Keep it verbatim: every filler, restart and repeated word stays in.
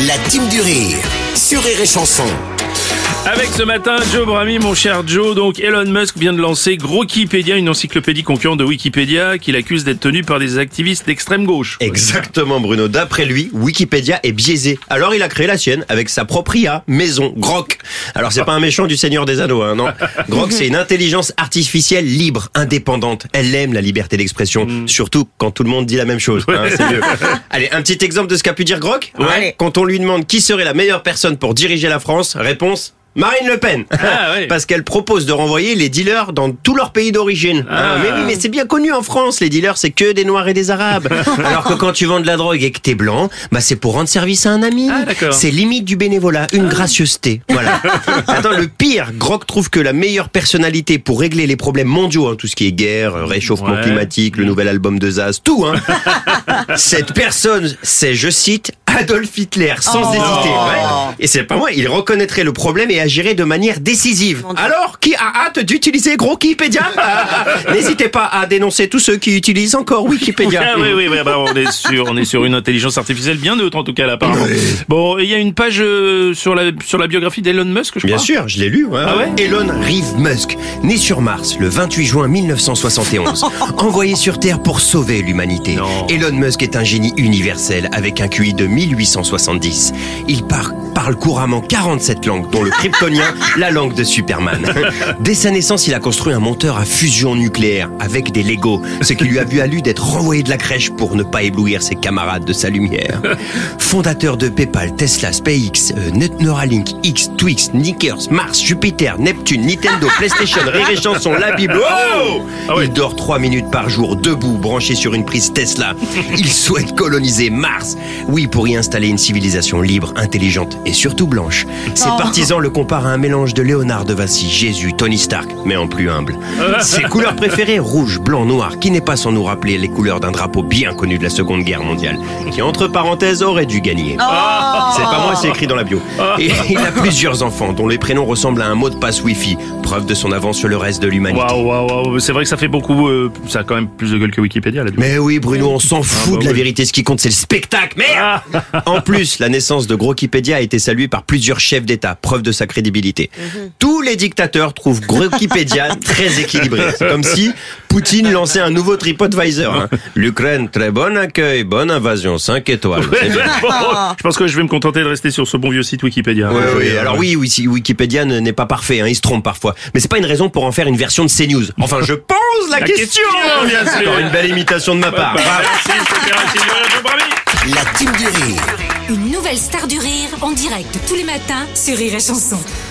La team du rire sur Rire et Chanson. Avec ce matin, Joe Brami, mon cher Joe, donc Elon Musk vient de lancer Grokipédia, une encyclopédie concurrente de Wikipédia, qu'il accuse d'être tenue par des activistes d'extrême gauche. Exactement, Bruno. D'après lui, Wikipédia est biaisé. Alors il a créé la sienne avec sa propre I A, maison, Grok. Alors c'est pas un méchant du Seigneur des Anneaux, hein, non. Grok, c'est une intelligence artificielle libre, indépendante. Elle aime la liberté d'expression, mm. surtout quand tout le monde dit la même chose. Hein, c'est mieux. Allez, un petit exemple de ce qu'a pu dire Grok. Ouais. Quand on lui demande qui serait la meilleure personne pour diriger la France, réponse... Marine Le Pen, ah, ouais. Parce qu'elle propose de renvoyer les dealers dans tout leur pays d'origine. Ah. Ah, mais oui, mais c'est bien connu en France, les dealers c'est que des Noirs et des Arabes. Alors que quand tu vends de la drogue et que t'es blanc, bah c'est pour rendre service à un ami. Ah, d'accord. C'est limite du bénévolat, une ah. gracieuseté. Voilà. Attends, le pire, Grok trouve que la meilleure personnalité pour régler les problèmes mondiaux, hein, tout ce qui est guerre, réchauffement ouais. climatique, le nouvel album de Zaz, tout, hein. Cette personne, c'est, je cite, Adolf Hitler, sans oh. hésiter. Ouais. Et c'est pas moi, il reconnaîtrait le problème et agirait de manière décisive. Alors, qui a hâte d'utiliser Grokipédia? N'hésitez pas à dénoncer tous ceux qui utilisent encore Wikipédia. Ah, oui, oui, oui bah, on est sur, on est sur une intelligence artificielle bien neutre en tout cas là, apparemment. Oui. Bon, il y a une page euh, sur la sur la biographie d'Elon Musk, je crois. Bien sûr, je l'ai lu. Ouais. Ah ouais Elon Reeve Musk, né sur Mars le vingt-huit juin mille neuf cent soixante et onze, envoyé sur Terre pour sauver l'humanité. Non. Elon Musk est un génie universel avec un Q I de mille huit cent soixante-dix. Il par- parle couramment quarante-sept langues, dont le kryptonien, la langue de Superman. Dès sa naissance, il a construit un moteur à fusion nucléaire avec des Legos, ce qui lui a valu d'être renvoyé de la crèche pour ne pas éblouir ses camarades de sa lumière. Fondateur de PayPal, Tesla, SpaceX, euh, Neuralink, X, Twix, Snickers, Mars, Jupiter, Neptune, Nintendo, PlayStation, Rire et Chanson, la Bible. Oh ah ouais. Il dort trois minutes par jour, debout, branché sur une prise Tesla. Il souhaite coloniser Mars. Oui, pour y installer une civilisation libre, intelligente et surtout blanche. Ses oh. partisans le comparent à un mélange de Léonard de Vinci, Jésus, Tony Stark, mais en plus humble. Ses couleurs préférées, rouge, blanc, noir, qui n'est pas sans nous rappeler les couleurs d'un drapeau bien connu de la Seconde Guerre mondiale, qui entre parenthèses aurait dû gagner. Oh. C'est pas moi, c'est écrit dans la bio. Et il a plusieurs enfants dont les prénoms ressemblent à un mot de passe Wi-Fi, preuve de son avance sur le reste de l'humanité. Waouh, waouh, waouh, c'est vrai que ça fait beaucoup, euh, ça a quand même plus de gueule que Wikipédia là. Mais oui, Bruno, on s'en fout ah bah de la oui. vérité, ce qui compte c'est le spectacle, merde. Ah. En plus, la naissance de Grokipédia a été saluée par plusieurs chefs d'État, preuve de sa crédibilité. Mm-hmm. Tous les dictateurs trouvent Grokipédia très équilibré. C'est comme si Poutine lançait un nouveau TripAdvisor. Hein. L'Ukraine, très bon accueil, bonne invasion, cinq étoiles. Ouais, bon, je pense que je vais me contenter de rester sur ce bon vieux site Wikipédia. Ouais, oui, alors oui, oui, si Wikipédia n'est pas parfait, hein, il se trompe parfois. Mais c'est pas une raison pour en faire une version de CNews. Enfin, je pose la, la question, question bien sûr. Encore une belle imitation de ma part. Bah, bah, merci, c'était Joe Brami. La team du rire. Une nouvelle star du rire en direct tous les matins sur Rire et Chanson.